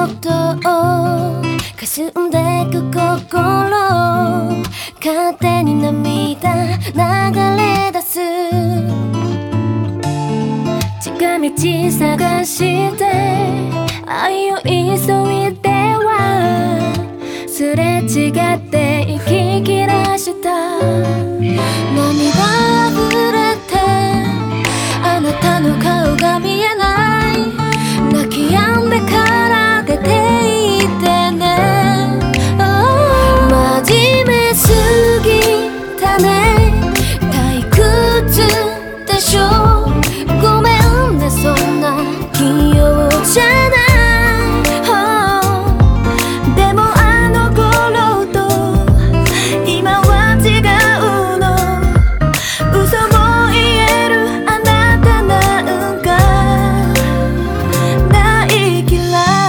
と霞んでく心、勝手に涙流れ出す。近道探して愛を急いではすれ違って息切らした。涙溢れてあなたの顔が見えない。泣き止んでから出て行ってね。真面目すぎたね、退屈でしょ。ごめんね、そんな器用じゃない。でもあの頃と今は違うの。嘘も言えるあなたなんか大嫌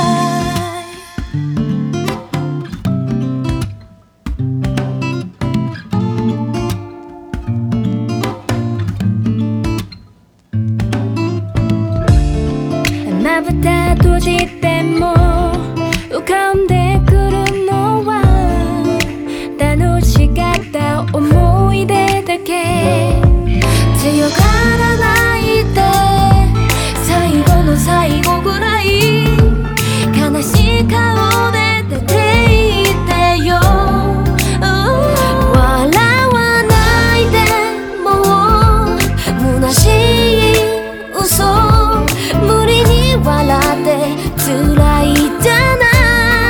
い。まぶた閉じても浮かんでくるのは楽しかった思い出だけ。強がらないで、最後の最後ぐらい悲しい顔で出て行ってよ。笑わないで、もう虚しい嘘、無理に笑って辛いじゃない。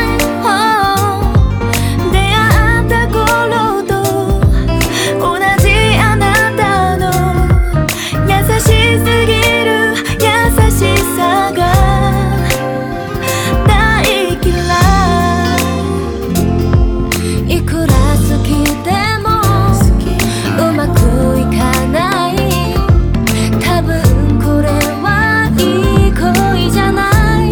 出会った頃と同じあなたの優しすぎる優しさが大嫌い。いくら好きでもうまくいかない。多分これはいい恋じゃない。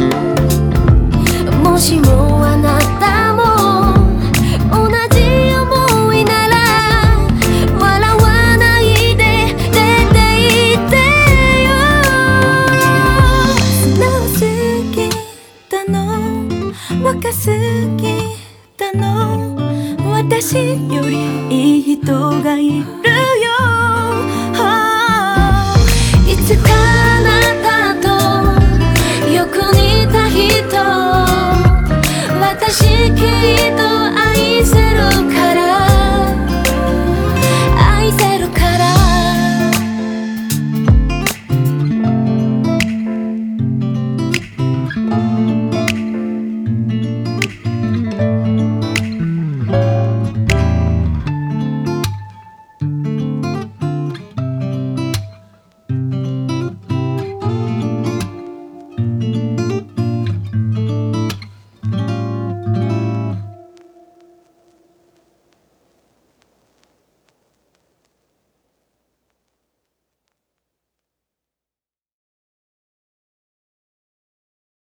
もしもあなたも同じ思いなら笑わないで出て行ってよ。素直すぎたの、若すぎたの、私よりいい人がいるよ。